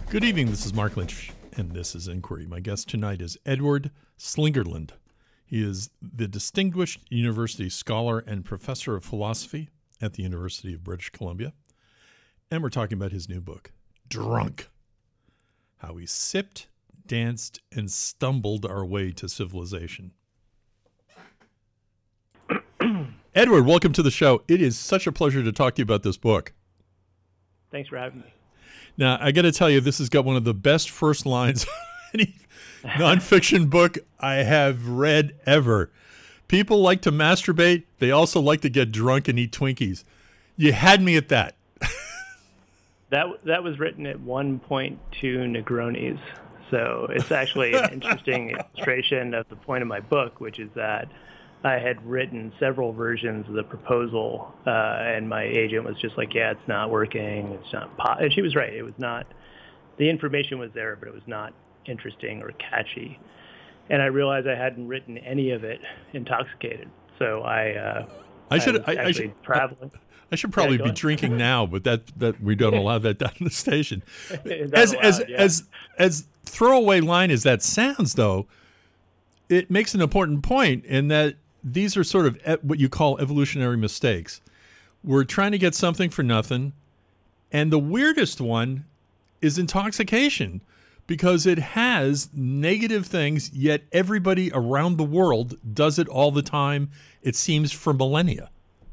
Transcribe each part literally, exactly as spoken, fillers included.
Good evening. This is Mark Lynch, and this is Inquiry. My guest tonight is Edward Slingerland. He is the Distinguished University Scholar and Professor of Philosophy at the University of British Columbia. And we're talking about his new book, Drunk: How We Sipped, Danced, and Stumbled Our Way to Civilization. Edward, welcome to the show. It is such a pleasure to talk to you about this book. Thanks for having me. Now, I got to tell you, this has got one of the best first lines of any nonfiction book I have read ever. People like to masturbate. They also like to get drunk and eat Twinkies. You had me at that. That that was written at one point two Negronis. So it's actually an interesting illustration of the point of my book, which is that I had written several versions of the proposal, uh, and my agent was just like, yeah, it's not working. It's not po-. And she was right. It was not, the information was there, but it was not interesting or catchy. And I realized I hadn't written any of it intoxicated. So I, uh, I should, I, I, I should, traveling. I should probably yeah, be on. drinking now, but that, that we don't allow that down the station. as, allowed, as, yeah. as, as throwaway line as that sounds, though, it makes an important point in that these are sort of e- what you call evolutionary mistakes. We're trying to get something for nothing. And the weirdest one is intoxication, because it has negative things, yet everybody around the world does it all the time, it seems, for millennia.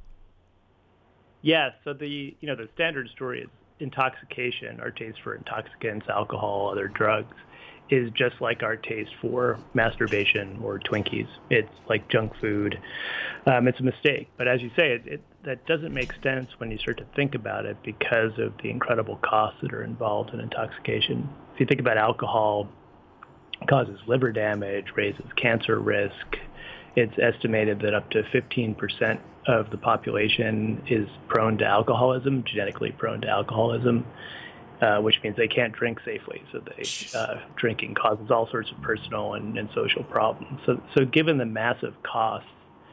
Yeah, so the you know the standard story is intoxication, our taste for intoxicants, alcohol, other drugs, is just like our taste for masturbation or Twinkies. It's like junk food. Um, it's a mistake. But as you say, it, it, that doesn't make sense when you start to think about it because of the incredible costs that are involved in intoxication. If you think about alcohol, it causes liver damage, raises cancer risk. It's estimated that up to fifteen percent of the population is prone to alcoholism, genetically prone to alcoholism. Uh, which means they can't drink safely. So they, uh, drinking causes all sorts of personal and, and social problems. So, so given the massive costs,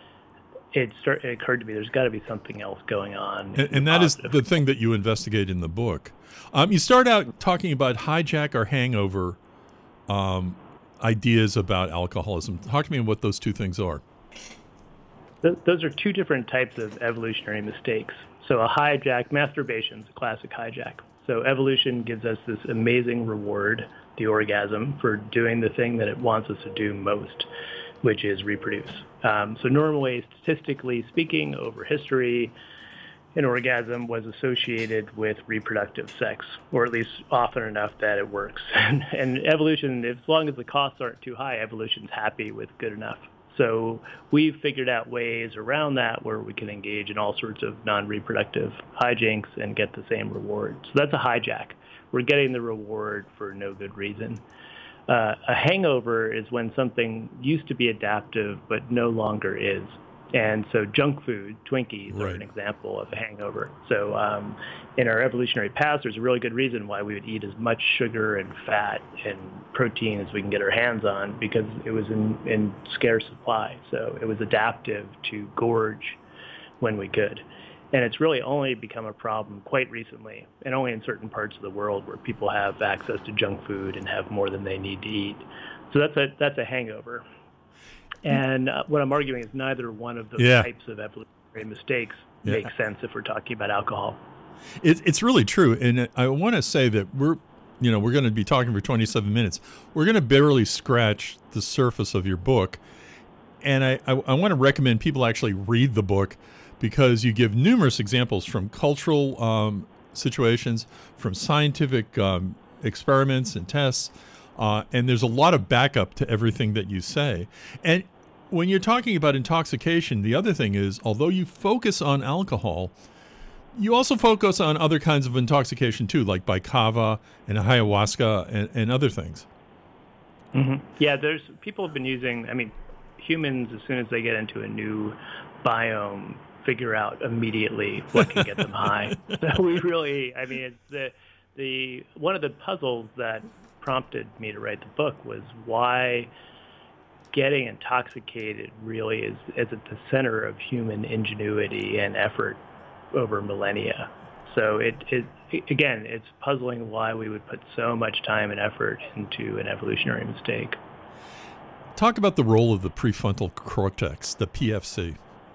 it, start, it occurred to me there's got to be something else going on. And, and that positive. is the thing that you investigate in the book. Um, you start out talking about hijack or hangover um, ideas about alcoholism. Talk to me about what those two things are. Th- those are two different types of evolutionary mistakes. So a hijack, masturbation is a classic hijack. So evolution gives us this amazing reward, the orgasm, for doing the thing that it wants us to do most, which is reproduce. Um, so normally, statistically speaking, over history, an orgasm was associated with reproductive sex, or at least often enough that it works. And, and evolution, as long as the costs aren't too high, evolution's happy with good enough. So we've figured out ways around that where we can engage in all sorts of non-reproductive hijinks and get the same reward. So that's a hijack. We're getting the reward for no good reason. Uh, a hangover is when something used to be adaptive but no longer is. And so junk food, Twinkies, right. are an example of a hangover. So um, in our evolutionary past, there's a really good reason why we would eat as much sugar and fat and protein as we can get our hands on, because it was in, in scarce supply. So it was adaptive to gorge when we could. And it's really only become a problem quite recently, and only in certain parts of the world where people have access to junk food and have more than they need to eat. So that's a that's a hangover. And uh, what I'm arguing is neither one of those yeah. types of evolutionary mistakes yeah. makes sense if we're talking about alcohol. It, it's really true. And I want to say that we're, you know, we're going to be talking for twenty-seven minutes. We're going to barely scratch the surface of your book. And I, I, I want to recommend people actually read the book, because you give numerous examples from cultural um, situations, from scientific um, experiments and tests. Uh, and there's a lot of backup to everything that you say. And when you're talking about intoxication, the other thing is, although you focus on alcohol, you also focus on other kinds of intoxication too, like baikava and ayahuasca and, and other things. Mm-hmm. Yeah, there's people have been using, I mean, humans, as soon as they get into a new biome, figure out immediately what can get them high. So we really, I mean, it's the, the, one of the puzzles that prompted me to write the book was why getting intoxicated really is, is at the center of human ingenuity and effort over millennia. So it, it again, it's puzzling why we would put so much time and effort into an evolutionary mistake. Talk about the role of the prefrontal cortex, the P F C.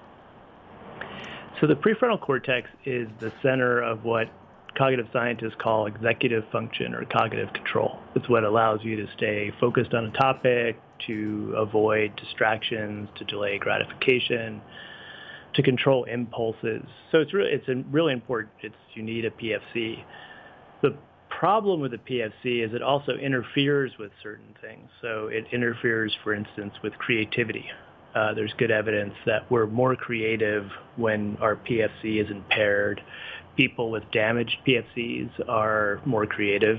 So the prefrontal cortex is the center of what cognitive scientists call executive function or cognitive control. It's what allows you to stay focused on a topic, to avoid distractions, to delay gratification, to control impulses. So it's really, it's really important. It's, you need a P F C. The problem with the P F C is it also interferes with certain things. So it interferes, for instance, with creativity. Uh, there's good evidence that we're more creative when our P F C is impaired. People with damaged P F Cs are more creative,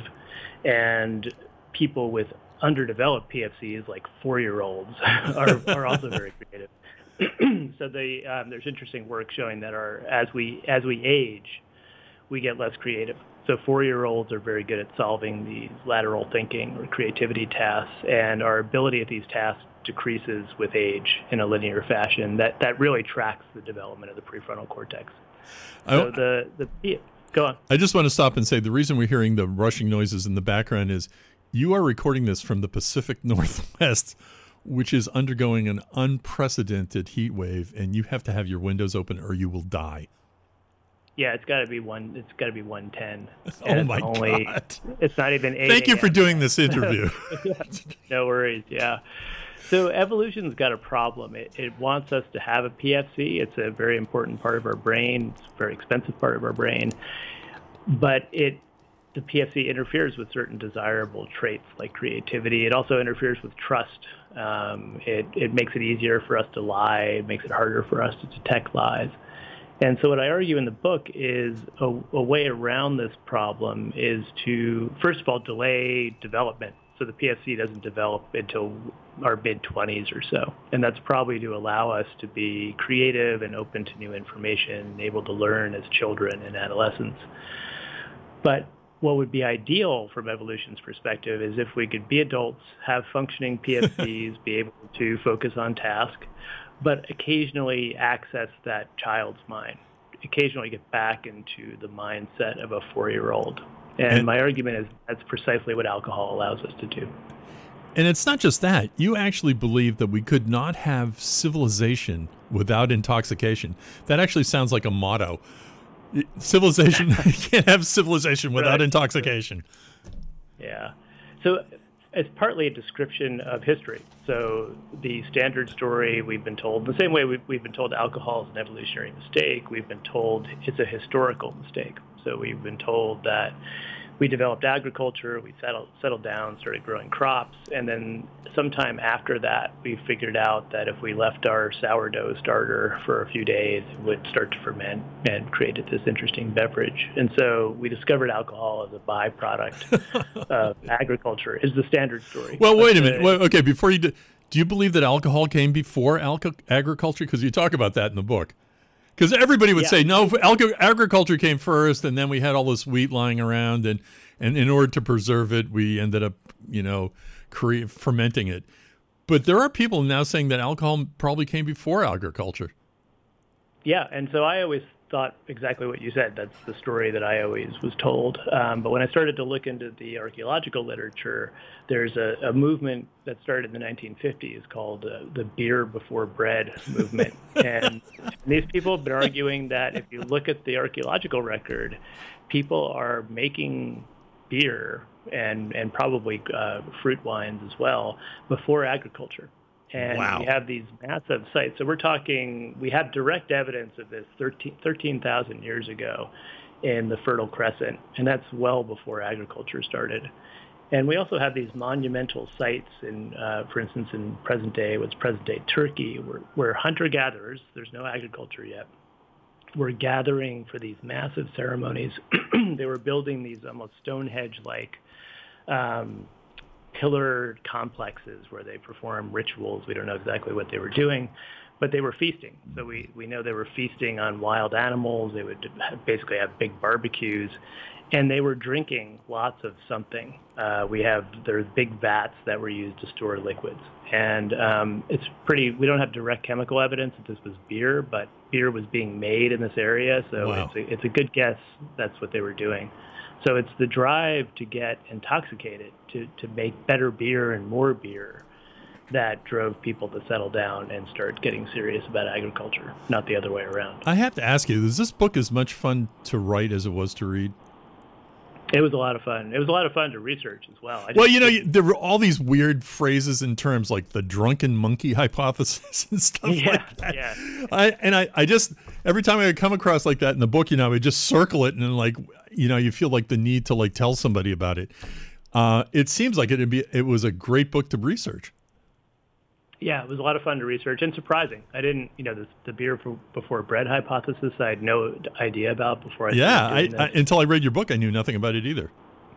and people with underdeveloped P F Cs, like four-year-olds, are, are also very creative. So they, um, there's interesting work showing that our as we as we age, we get less creative. So four-year-olds are very good at solving these lateral thinking or creativity tasks, and our ability at these tasks decreases with age in a linear fashion. That that really tracks the development of the prefrontal cortex. So I, the the go on. I just want to stop and say the reason we're hearing the rushing noises in the background is you are recording this from the Pacific Northwest, which is undergoing an unprecedented heat wave, and you have to have your windows open or you will die. Yeah, it's got to be one. It's got to be one ten. Oh my only, God! It's not even eight. Thank you for doing this interview. Yeah, no worries. Yeah. So evolution's got a problem. It, it wants us to have a P F C. It's a very important part of our brain. It's a very expensive part of our brain. But it, the P F C interferes with certain desirable traits like creativity. It also interferes with trust. Um, it, it makes it easier for us to lie. It makes it harder for us to detect lies. And so what I argue in the book is a, a way around this problem is to, first of all, delay development. So the P F C doesn't develop until our mid-twenties or so. And that's probably to allow us to be creative and open to new information and able to learn as children and adolescents. But what would be ideal from evolution's perspective is if we could be adults, have functioning P F Cs, be able to focus on task, but occasionally access that child's mind, occasionally get back into the mindset of a four-year-old. And, and my argument is that's precisely what alcohol allows us to do. And it's not just that. You actually believe that we could not have civilization without intoxication. That actually sounds like a motto. Civilization, you can't have civilization without right. intoxication. Yeah. So it's partly a description of history. So the standard story we've been told, the same way we've, we've been told alcohol is an evolutionary mistake, we've been told it's a historical mistake. So we've been told that we developed agriculture, we settled, settled down, started growing crops, and then sometime after that, we figured out that if we left our sourdough starter for a few days, it would start to ferment and created this interesting beverage. And so we discovered alcohol as a byproduct of agriculture, is the standard story. Well, wait a minute. Well, okay, before you do, do you believe that alcohol came before alco- agriculture? Because you talk about that in the book. Because everybody would yeah. say, no, agriculture came first, and then we had all this wheat lying around, and, and in order to preserve it, we ended up, you know, cre- fermenting it. But there are people now saying that alcohol probably came before agriculture. Yeah, and so I always thought exactly what you said. That's the story that I always was told. Um, but when I started to look into the archaeological literature, there's a, a movement that started in the nineteen fifties called uh, the beer before bread movement. And these people have been arguing that if you look at the archaeological record, people are making beer and, and probably uh, fruit wines as well before agriculture. And wow. we have these massive sites. So we're talking, we have direct evidence of this thirteen thousand years ago in the Fertile Crescent, and that's well before agriculture started. And we also have these monumental sites, in, uh, for instance, in present day, what's present day Turkey, where, where hunter-gatherers, there's no agriculture yet, were gathering for these massive ceremonies. They were building these almost Stonehenge-like um, pillared complexes where they perform rituals. We don't know exactly what they were doing, but they were feasting. So we, we know they were feasting on wild animals. They would basically have big barbecues, and they were drinking lots of something. Uh, we have, there's big vats that were used to store liquids. And um, it's pretty, we don't have direct chemical evidence that this was beer, but beer was being made in this area. So Wow. it's, a, it's a good guess that's what they were doing. So it's the drive to get intoxicated, to, to make better beer and more beer, that drove people to settle down and start getting serious about agriculture, not the other way around. I have to ask you, is this book as much fun to write as it was to read? It was a lot of fun. It was a lot of fun to research as well. I Well, you know, you, there were all these weird phrases and terms like the drunken monkey hypothesis and stuff yeah, like that. Yeah. I, and I, I just, every time I come across like that in the book, you know, I would just circle it and then like, you know, you feel like the need to like tell somebody about it. Uh, it seems like it'd be, it was a great book to research. Yeah, it was a lot of fun to research and surprising. I didn't, you know, the, the beer for, before bread hypothesis I had no idea about before I Yeah, started doing I, I, this. until I read your book, I knew nothing about it either.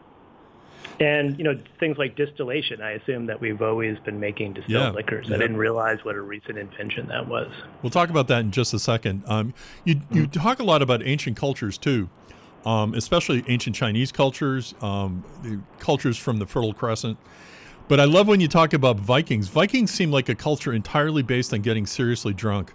And, you know, things like distillation, I assume that we've always been making distilled Yeah, liquors. yeah. I didn't realize what a recent invention that was. We'll talk about that in just a second. Um, you you talk a lot about ancient cultures too, um, especially ancient Chinese cultures, um, the cultures from the Fertile Crescent. But I love when you talk about Vikings. Vikings seem like a culture entirely based on getting seriously drunk.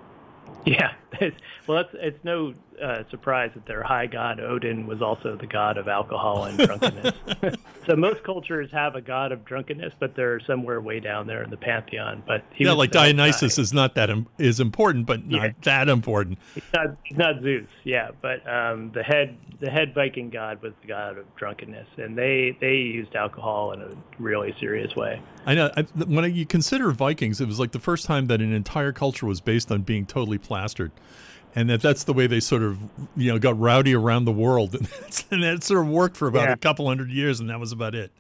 Yeah. Well, it's, it's no uh, surprise that their high god Odin was also the god of alcohol and drunkenness. So most cultures have a god of drunkenness, but they're somewhere way down there in the pantheon. But he Yeah, was like the Dionysus guy. is not that im- is important, but not Yeah. that important. He's not, he's not Zeus, yeah, but um, the head the head Viking god was the god of drunkenness, and they they used alcohol in a really serious way. I know. I, when you consider Vikings, it was like the first time that an entire culture was based on being totally plastered, and that that's the way they sort of, you know, got rowdy around the world, and, and that sort of worked for about Yeah. a couple hundred years, and that was about it.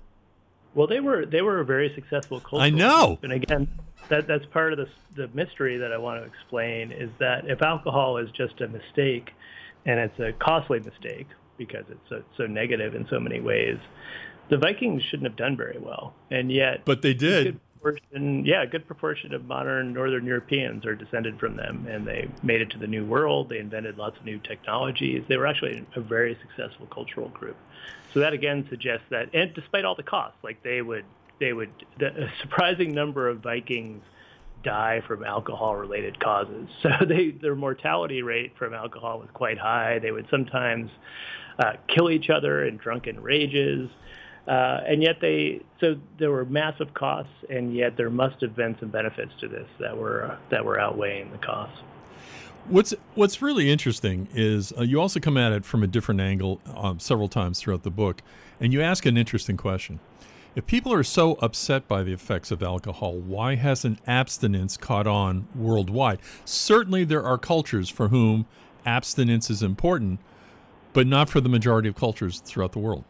Well, they were they were a very successful culture. I know. And again, that that's part of the the mystery that I want to explain is that if alcohol is just a mistake, and it's a costly mistake because it's so, so negative in so many ways, the Vikings shouldn't have done very well, and yet. But they a did. good proportion, yeah, a good proportion of modern Northern Europeans are descended from them, and they made it to the New World. They invented lots of new technologies. They were actually a very successful cultural group. So that again suggests that, and despite all the costs, like they would, they would, the, a surprising number of Vikings die from alcohol-related causes. So they, their mortality rate from alcohol was quite high. They would sometimes uh, kill each other in drunken rages. Uh, and yet they, so there were massive costs, and yet there must have been some benefits to this that were uh, that were outweighing the costs. What's What's really interesting is uh, you also come at it from a different angle um, several times throughout the book, and you ask an interesting question. If people are so upset by the effects of alcohol, why hasn't abstinence caught on worldwide? Certainly there are cultures for whom abstinence is important, but not for the majority of cultures throughout the world.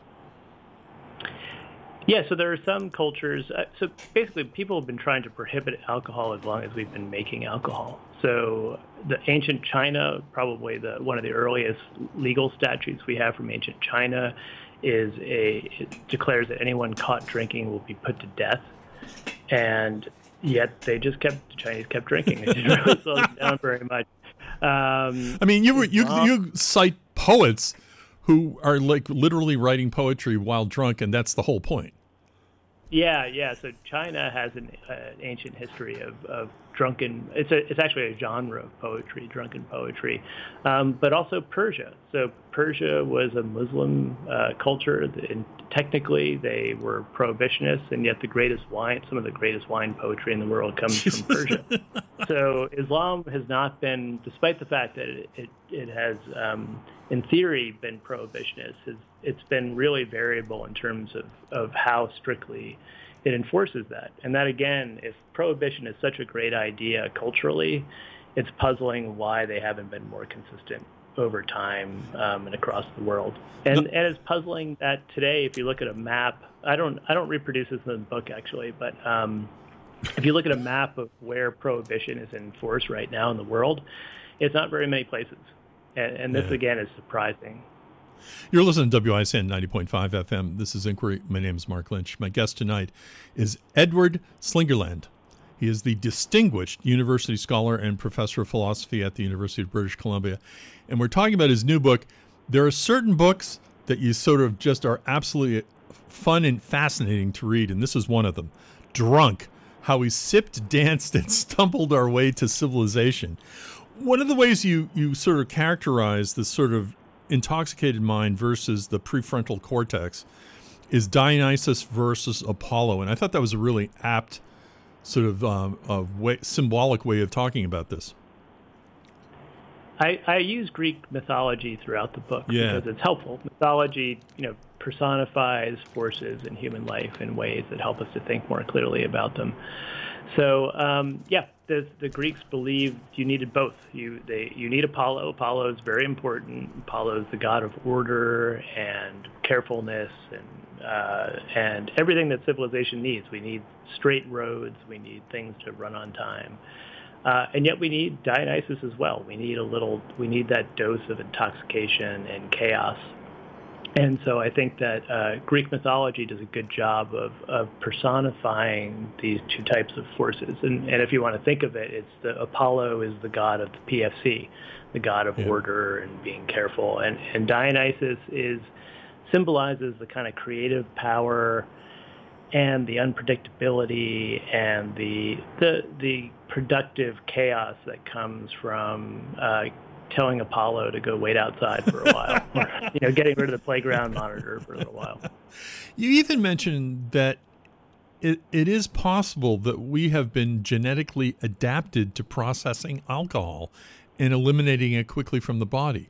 Yeah, so there are some cultures. Uh, so basically, people have been trying to prohibit alcohol as long as we've been making alcohol. So the ancient China, probably the one of the earliest legal statutes we have from ancient China, is a it declares that anyone caught drinking will be put to death, and yet they just kept the Chinese kept drinking. It didn't really slow them down very much. Um, I mean, you were, you Islam- you cite poets who are like literally writing poetry while drunk, and that's the whole point. Yeah, yeah. So China has an uh, ancient history of, of drunken. It's a it's actually a genre of poetry, drunken poetry, um, but also Persia. So Persia was a Muslim uh, culture, and technically they were prohibitionists, and yet the greatest wine, some of the greatest wine poetry in the world comes from Persia. So Islam has not been, despite the fact that it it, it has, um, in theory, been prohibitionist. Has, it's been really variable in terms of, of how strictly it enforces that. And that, again, if prohibition is such a great idea culturally, it's puzzling why they haven't been more consistent over time um, and across the world. And and it's puzzling that today, if you look at a map, I don't I don't reproduce this in the book actually, but um, if you look at a map of where prohibition is in force right now in the world, it's not very many places. And, and this Yeah. again is surprising. You're listening to W I S N ninety point five F M. This is Inquiry. My name is Mark Lynch. My guest tonight is Edward Slingerland. He is the distinguished university scholar and professor of philosophy at the University of British Columbia. And we're talking about his new book. There are certain books that you sort of just are absolutely fun and fascinating to read, and this is one of them. Drunk, How We Sipped, Danced, and Stumbled Our Way to Civilization. One of the ways you, you sort of characterize this sort of intoxicated mind versus the prefrontal cortex is Dionysus versus Apollo. And I thought that was a really apt sort of um, a way, symbolic way of talking about this. I, I use Greek mythology throughout the book yeah. because it's helpful. Mythology, you know, personifies forces in human life in ways that help us to think more clearly about them. So, um, yeah, the, the Greeks believed you needed both. You they you need Apollo. Apollo is very important. Apollo is the god of order and carefulness and uh, and everything that civilization needs. We need straight roads. We need things to run on time. Uh, and yet we need Dionysus as well. We need a little. We need that dose of intoxication and chaos. And so I think that uh, Greek mythology does a good job of, of personifying these two types of forces. And, and if you want to think of it, it's the Apollo is the god of the P F C, the god of yeah. order and being careful. And, and Dionysus is symbolizes the kind of creative power and the unpredictability and the the the productive chaos that comes from uh, telling Apollo to go wait outside for a while, or, you know, getting rid of the playground monitor for a little while. You even mentioned that it, it is possible that we have been genetically adapted to processing alcohol and eliminating it quickly from the body.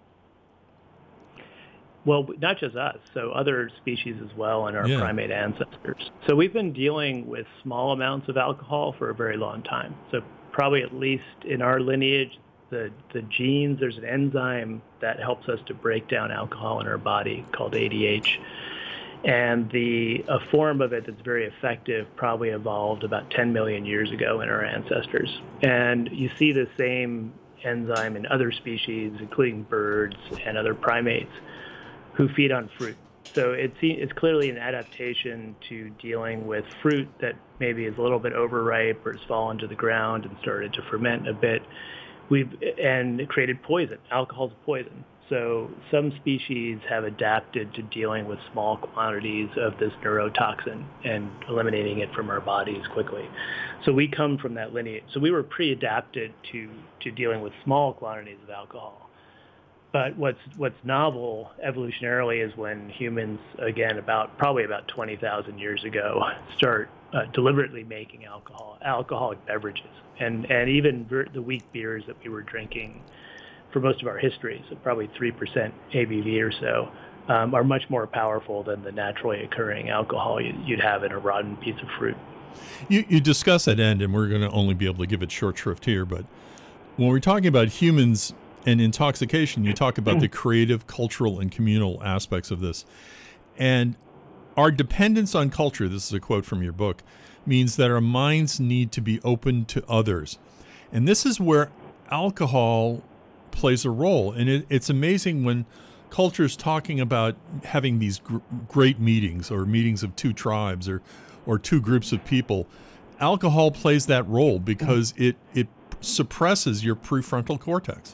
Well, not just us, so other species as well and our yeah. primate ancestors. So we've been dealing with small amounts of alcohol for a very long time. So probably at least in our lineage, The, the genes, there's an enzyme that helps us to break down alcohol in our body called A D H. And the a form of it that's very effective probably evolved about ten million years ago in our ancestors. And you see the same enzyme in other species, including birds and other primates who feed on fruit. So it's, it's clearly an adaptation to dealing with fruit that maybe is a little bit overripe or has fallen to the ground and started to ferment a bit. We've and it created poison. Alcohol's poison. So some species have adapted to dealing with small quantities of this neurotoxin and eliminating it from our bodies quickly. So we come from that lineage. So we were pre-adapted to to dealing with small quantities of alcohol. But what's what's novel evolutionarily is when humans, again, about probably about twenty thousand years ago, start uh, deliberately making alcohol, alcoholic beverages, and and even ver- the weak beers that we were drinking for most of our history, so probably three percent A B V or so, um, are much more powerful than the naturally occurring alcohol you'd have in a rotten piece of fruit. You, you discuss that end, and we're going to only be able to give it short shrift here, but when we're talking about humans and intoxication, you talk about the creative, cultural, and communal aspects of this. And our dependence on culture, this is a quote from your book, means that our minds need to be open to others. And this is where alcohol plays a role. And it, it's amazing when culture's talking about having these gr- great meetings or meetings of two tribes or, or two groups of people. Alcohol plays that role because it, it suppresses your prefrontal cortex.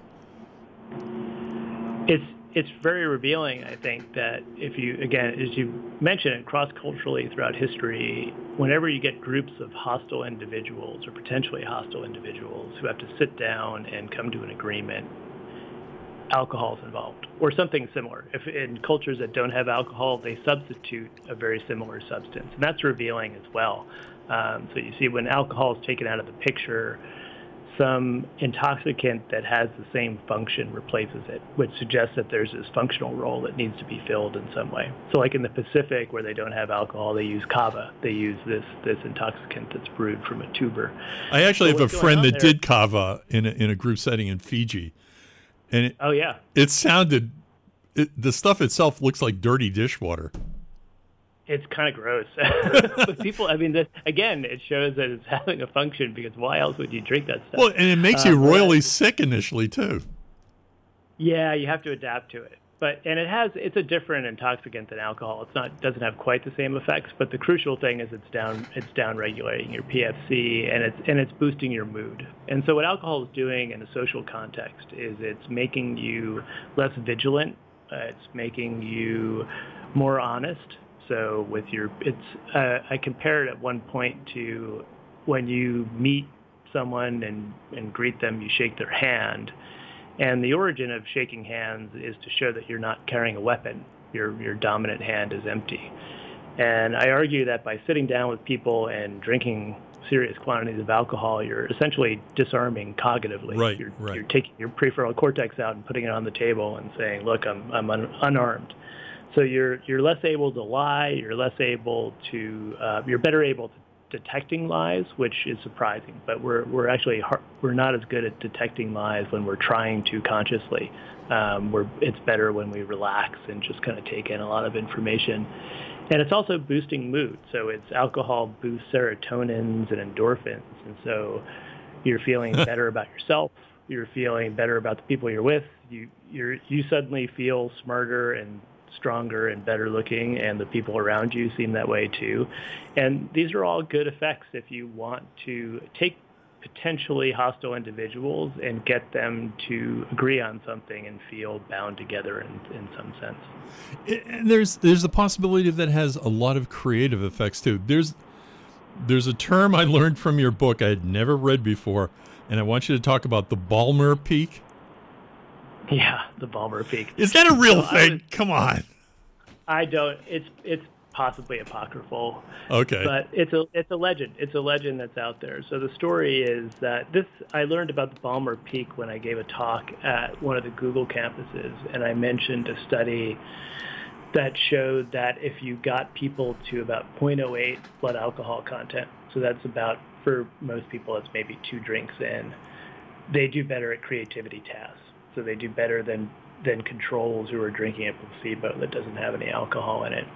It's it's very revealing, I think, that if you, again, as you mentioned, cross-culturally throughout history, whenever you get groups of hostile individuals or potentially hostile individuals who have to sit down and come to an agreement, alcohol is involved, or something similar. If in cultures that don't have alcohol, they substitute a very similar substance, and that's revealing as well. Um, so you see when alcohol is taken out of the picture, some intoxicant that has the same function replaces it, which suggests that there's this functional role that needs to be filled in some way. So like in the Pacific where they don't have alcohol, they use kava. They use this this intoxicant that's brewed from a tuber. I actually so have a friend that there, did kava in a, in a group setting in Fiji. And it, oh, yeah. It sounded, it, the stuff itself looks like dirty dishwater. It's kind of gross. But people, I mean, this, again, it shows that it's having a function because why else would you drink that stuff? Well, and it makes you um, royally but, sick initially, too. Yeah, you have to adapt to it. but and it has it's a different intoxicant than alcohol. It's not doesn't have quite the same effects, but the crucial thing is it's down it's down regulating your P F C, and it's and it's boosting your mood. And so what alcohol is doing in a social context is it's making you less vigilant. Uh, it's making you more honest. So with your it's uh, I compared at one point to when you meet someone and and greet them, you shake their hand. And the origin of shaking hands is to show that you're not carrying a weapon. Your your dominant hand is empty. And I argue that by sitting down with people and drinking serious quantities of alcohol, you're essentially disarming cognitively. Right, you're, right. You're taking your prefrontal cortex out and putting it on the table and saying, "Look, I'm I'm un- unarmed." So you're you're less able to lie. You're less able to. Uh, you're better able to detecting lies, which is surprising, but we're we're actually hard, we're not as good at detecting lies when we're trying to consciously. Um, we're it's better when we relax and just kind of take in a lot of information, and it's also boosting mood. So it's alcohol boosts serotonins and endorphins, and so you're feeling better about yourself. You're feeling better about the people you're with. You you're you suddenly feel smarter and stronger and better looking, and the people around you seem that way too. And these are all good effects if you want to take potentially hostile individuals and get them to agree on something and feel bound together in, in some sense. And there's there's the possibility that has a lot of creative effects too. There's there's a term I learned from your book I had never read before, and I want you to talk about the Ballmer peak. Yeah, the Ballmer peak. Is that a real so thing? Was, Come on. I don't. It's it's possibly apocryphal. Okay. But it's a it's a legend. It's a legend that's out there. So the story is that this I learned about the Ballmer peak when I gave a talk at one of the Google campuses, and I mentioned a study that showed that if you got people to about zero point zero eight blood alcohol content, so that's about, for most people, it's maybe two drinks in, they do better at creativity tasks. So they do better than, than controls who are drinking a placebo that doesn't have any alcohol in it.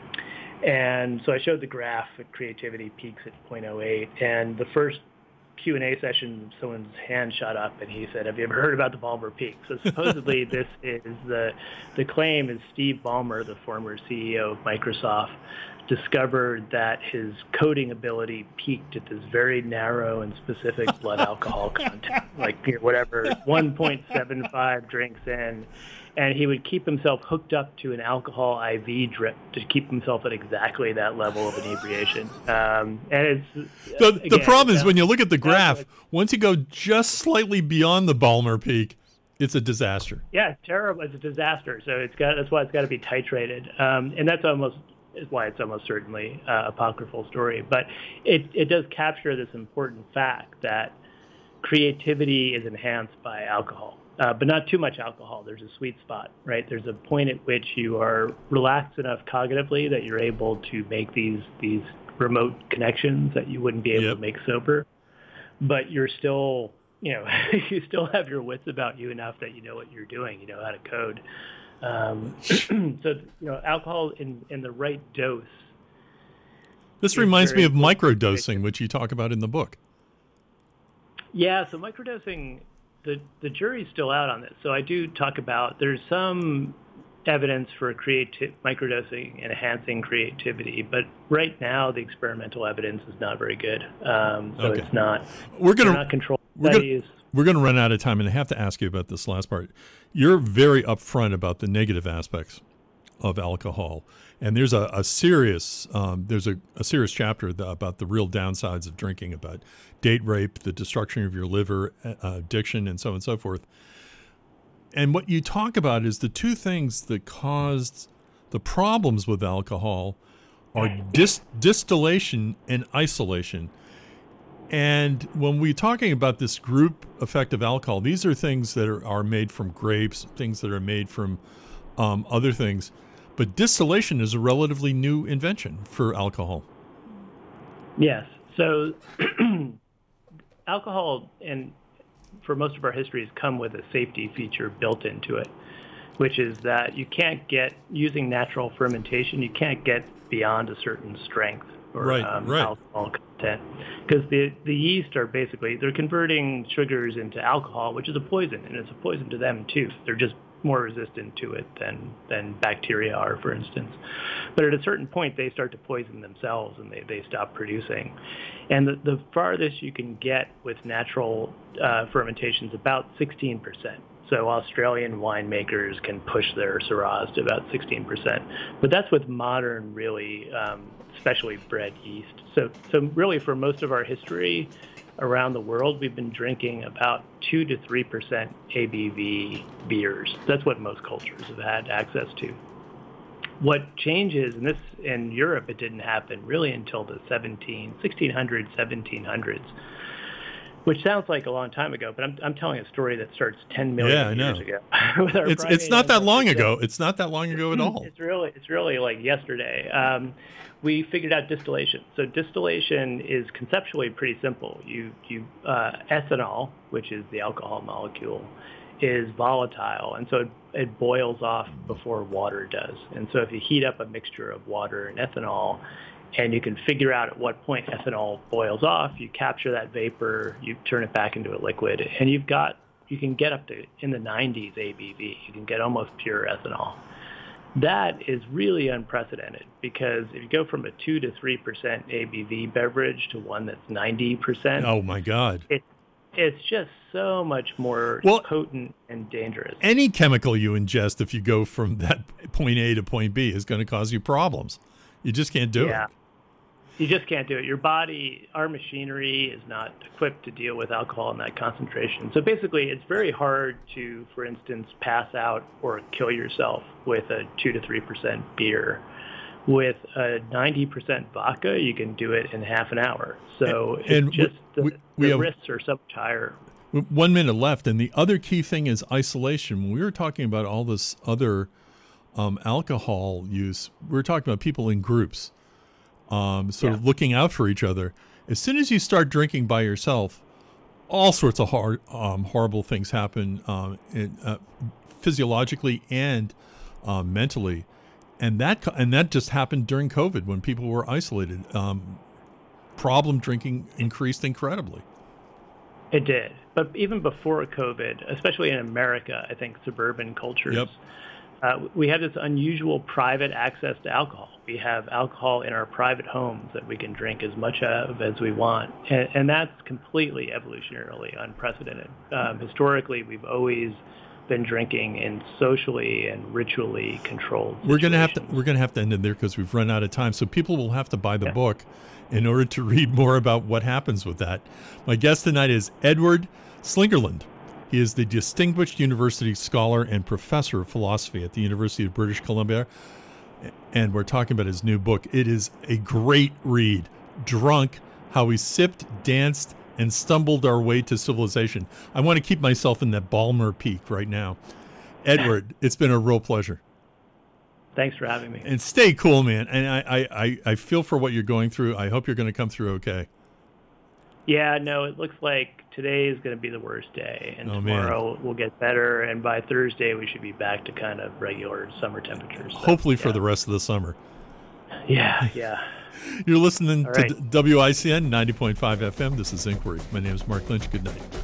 And so I showed the graph that creativity peaks at zero point zero eight. And the first Q and A session, someone's hand shot up and he said, "Have you ever heard about the Ballmer peak?" So supposedly this is the, the claim is Steve Ballmer, the former C E O of Microsoft, discovered that his coding ability peaked at this very narrow and specific blood alcohol content, like you know, whatever, one point seven five drinks in. And he would keep himself hooked up to an alcohol I V drip to keep himself at exactly that level of inebriation. Um, and it's the, again, the problem is sounds, when you look at the graph, like, once you go just slightly beyond the Ballmer peak, it's a disaster. Yeah, it's terrible. It's a disaster. So it's got that's why it's got to be titrated, um, and that's almost is why it's almost certainly uh, apocryphal story. But it it does capture this important fact that creativity is enhanced by alcohol. Uh, but not too much alcohol. There's a sweet spot, right? There's a point at which you are relaxed enough cognitively that you're able to make these these remote connections that you wouldn't be able Yep. to make sober. But you're still, you know, you still have your wits about you enough that you know what you're doing. You know how to code. Um, so, you know, alcohol in, in the right dose. This reminds me of important. microdosing, which you talk about in the book. Yeah, so microdosing, the the jury's still out on this. So I do talk about, there's some evidence for creative microdosing enhancing creativity, but right now the experimental evidence is not very good. Um, so Okay. it's not, We're gonna not controlled we're studies. Gonna, we're going to run out of time, and I have to ask you about this last part. You're very upfront about the negative aspects of alcohol, and there's a, a serious um, there's a, a serious chapter the, about the real downsides of drinking, about date rape, the destruction of your liver, uh, addiction, and so on and so forth. And what you talk about is the two things that caused the problems with alcohol are dis- distillation and isolation. And when we're talking about this group effect of alcohol, these are things that are, are made from grapes, things that are made from um, other things. But distillation is a relatively new invention for alcohol. Yes. So alcohol, and for most of our history, has come with a safety feature built into it, which is that you can't get, using natural fermentation, you can't get beyond a certain strength or Right, um, right. alcohol content. Because the, the yeast are basically, they're converting sugars into alcohol, which is a poison, and it's a poison to them too. They're just more resistant to it than, than bacteria are, for instance. But at a certain point, they start to poison themselves and they, they stop producing. And the, the farthest you can get with natural uh, fermentation is about sixteen percent. So Australian winemakers can push their Syrahs to about sixteen percent. But that's with modern, really, um, specially bred yeast. So, so really for most of our history around the world, we've been drinking about two to three percent A B V beers. That's what most cultures have had access to. What changes, and this in Europe, it didn't happen really until the seventeen, sixteen hundreds, seventeen hundreds, which sounds like a long time ago, but I'm, I'm telling a story that starts ten million yeah, I know. years ago. with our it's it's not that long ago. It's not that long ago at all. It's really it's really like yesterday. Um, we figured out distillation. So distillation is conceptually pretty simple. You you uh, ethanol, which is the alcohol molecule, is volatile, and so it, it boils off before water does. And so if you heat up a mixture of water and ethanol, and you can figure out at what point ethanol boils off, you capture that vapor, you turn it back into a liquid, and you've got, you can get up to in the nineties A B V. You can get almost pure ethanol. That is really unprecedented because if you go from a two to three percent A B V beverage to one that's ninety percent, oh my God, it, it's just so much more well, potent and dangerous. Any chemical you ingest, if you go from that point A to point B, is going to cause you problems. You just can't do yeah. it. You just can't do it. Your body, our machinery is not equipped to deal with alcohol in that concentration. So basically, it's very hard to, for instance, pass out or kill yourself with a two to three percent beer. With a ninety percent vodka, you can do it in half an hour. So and, it's and just the, we, we the have, risks are so much higher. One minute left, and the other key thing is isolation. When we were talking about all this other um, alcohol use, we were talking about people in groups. Um, sort yeah. of looking out for each other. As soon as you start drinking by yourself, all sorts of hard, um, horrible things happen um, in, uh, physiologically and uh, mentally, and that and that just happened during COVID when people were isolated. Um, problem drinking increased incredibly. It did, but even before COVID, especially in America, I think suburban cultures. Yep. Uh, we have this unusual private access to alcohol. We have alcohol in our private homes that we can drink as much of as we want. And, and that's completely evolutionarily unprecedented. Um, historically, we've always been drinking in socially and ritually controlled situations. We're gonna have to we're gonna have to end it there because we've run out of time. So people will have to buy the yeah. book in order to read more about what happens with that. My guest tonight is Edward Slingerland. He is the Distinguished University Scholar and Professor of Philosophy at the University of British Columbia. And we're talking about his new book. It is a great read. Drunk, How We Sipped, Danced, and Stumbled Our Way to Civilization. I want to keep myself in that Balmer Peak right now. Edward, it's been a real pleasure. Thanks for having me. And stay cool, man. And I, I, I feel for what you're going through. I hope you're going to come through okay. Yeah, no, it looks like today is going to be the worst day, and oh, tomorrow man. will get better, and by Thursday we should be back to kind of regular summer temperatures. So, hopefully for yeah. the rest of the summer. Yeah, yeah. You're listening All to right. W I C N ninety point five F M. This is Inquiry. My name is Mark Lynch. Good night.